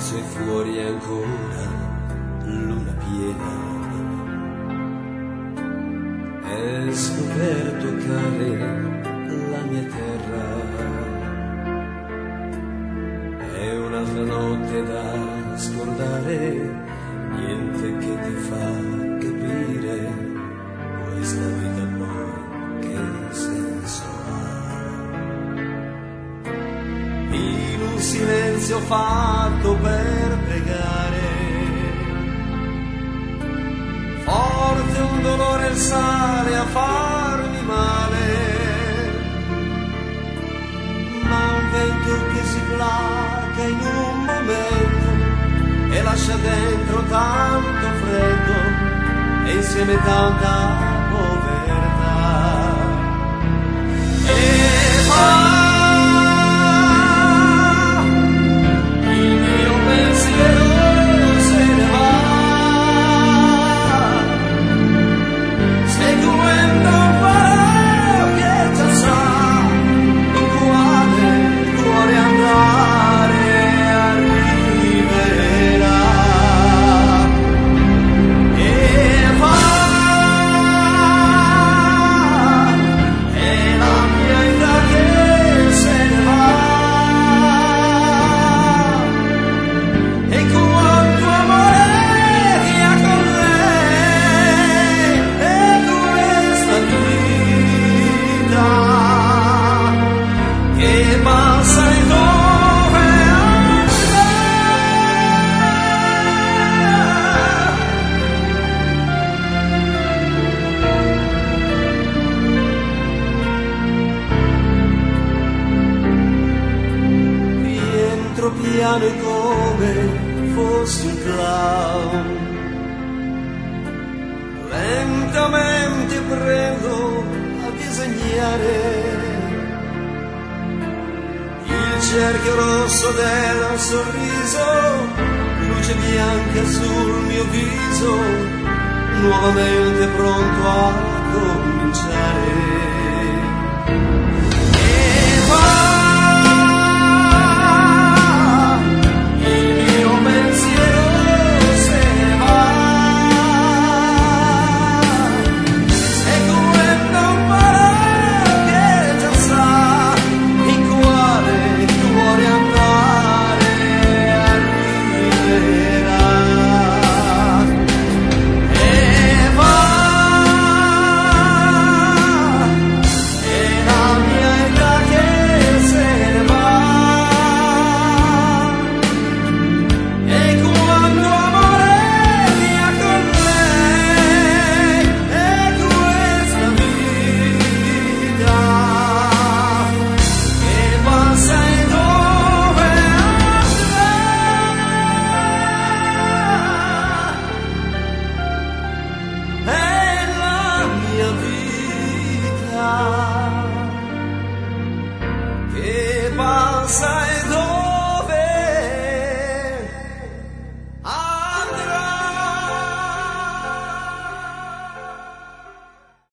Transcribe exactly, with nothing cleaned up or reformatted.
sei fuori ancora, luna piena. È scoperto, care, la mia terra. È un'altra notte da scordare, niente che ti fa capire questa vita poi che senso ha. In un silenzio fatto per pregare, forte un dolore il sale a farmi male, ma un vento che si placa in un momento e lascia dentro tanto freddo e insieme tanta povertà. E va il mio pensiero, se ne va, seguendo un faro che già sa in quale cuore andare arriverà. E va, è la mia età che se ne va, e quanto amore che ha con lei, e questa vita che passa e dove andrà. Rientro piano e come fossi un clown, lentamente prendo a disegnare il cerchio rosso del sorriso, luce bianca sul mio viso, nuovamente pronto a cominciare. E va il mio pensiero, se ne va, seguendo un faro che già sa in quale cuore andare arriverà. E va, è la mia età che se ne va, e quando amore via con lei, è questa vita che passa e dove andrà. È la mia vita che passa